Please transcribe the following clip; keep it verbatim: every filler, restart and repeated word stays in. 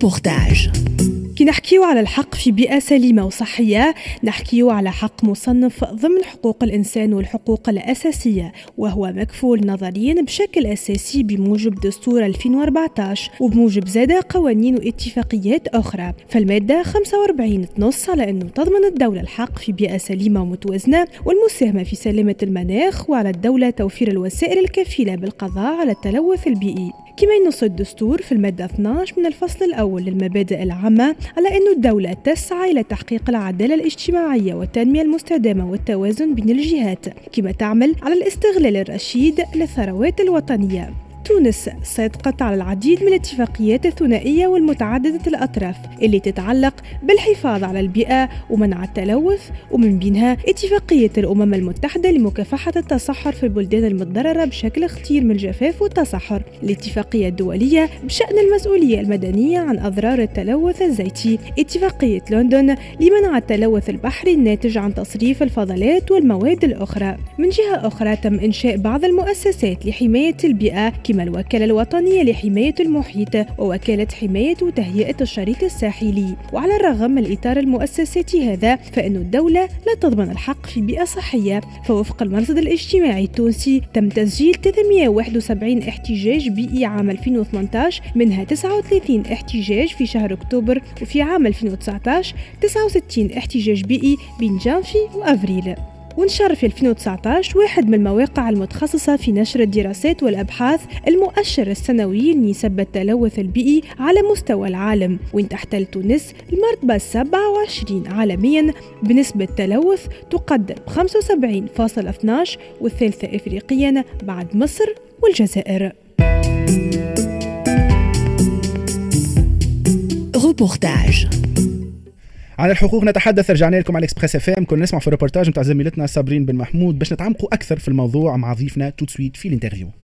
روبورتاج. كي نحكيو على الحق في بيئة سليمة وصحية نحكيو على حق مصنف ضمن حقوق الإنسان والحقوق الأساسية، وهو مكفول نظريا بشكل أساسي بموجب دستور ألفين وأربعة عشر وبموجب زادة قوانين واتفاقيات أخرى. فالمادة خمسة وأربعين تنص على أنه تضمن الدولة الحق في بيئة سليمة ومتوازنة والمساهمة في سلامة المناخ، وعلى الدولة توفير الوسائل الكفيلة بالقضاء على التلوث البيئي. كما ينص الدستور في المادة اثني عشر من الفصل الأول للمبادئ العامة على أن الدولة تسعى إلى تحقيق العدالة الاجتماعية والتنمية المستدامة والتوازن بين الجهات، كما تعمل على الاستغلال الرشيد للثروات الوطنية. تونس صادقت على العديد من الاتفاقيات الثنائية والمتعددة الأطراف اللي تتعلق بالحفاظ على البيئة ومنع التلوث، ومن بينها اتفاقية الأمم المتحدة لمكافحة التصحر في البلدان المتضررة بشكل خطير من الجفاف والتصحر، الاتفاقية الدولية بشأن المسؤولية المدنية عن أضرار التلوث الزيتي، اتفاقية لندن لمنع التلوث البحري الناتج عن تصريف الفضلات والمواد الأخرى. من جهة أخرى تم إنشاء بعض المؤسسات لحماية البيئة كما الوكالة الوطنية لحماية المحيط ووكالة حماية وتهيئة الشريط الساحلي. وعلى الرغم من الإطار المؤسساتي هذا فإن الدولة لا تضمن الحق في بيئة صحية، فوفق المرصد الاجتماعي التونسي تم تسجيل ثلاثمئة وواحد وسبعين احتجاج بيئي عام ألفين وثمانية عشر، منها تسعة وثلاثين احتجاج في شهر أكتوبر، وفي عام ألفين وتسعة عشر تسعة وستين احتجاج بيئي بين جانفي وأفريل. ونشر في ألفين وتسعة عشر واحد من المواقع المتخصصة في نشر الدراسات والأبحاث المؤشر السنوي لنسب التلوث البيئي على مستوى العالم، وين تحتل تونس المرتبة السابعة وعشرين عالميا بنسبة تلوث تقدر ب خمسة وسبعين فاصلة اثني عشر، والثالثة إفريقيا بعد مصر والجزائر. روبورتاج. عن الحقوق نتحدث. رجعنا لكم على اكسبريس اف ام. كنا نسمع في الروبورتاج نتاع زميلتنا صابرين بن محمود باش نتعمقوا اكثر في الموضوع مع ضيفنا تو سويت في الانترفيو.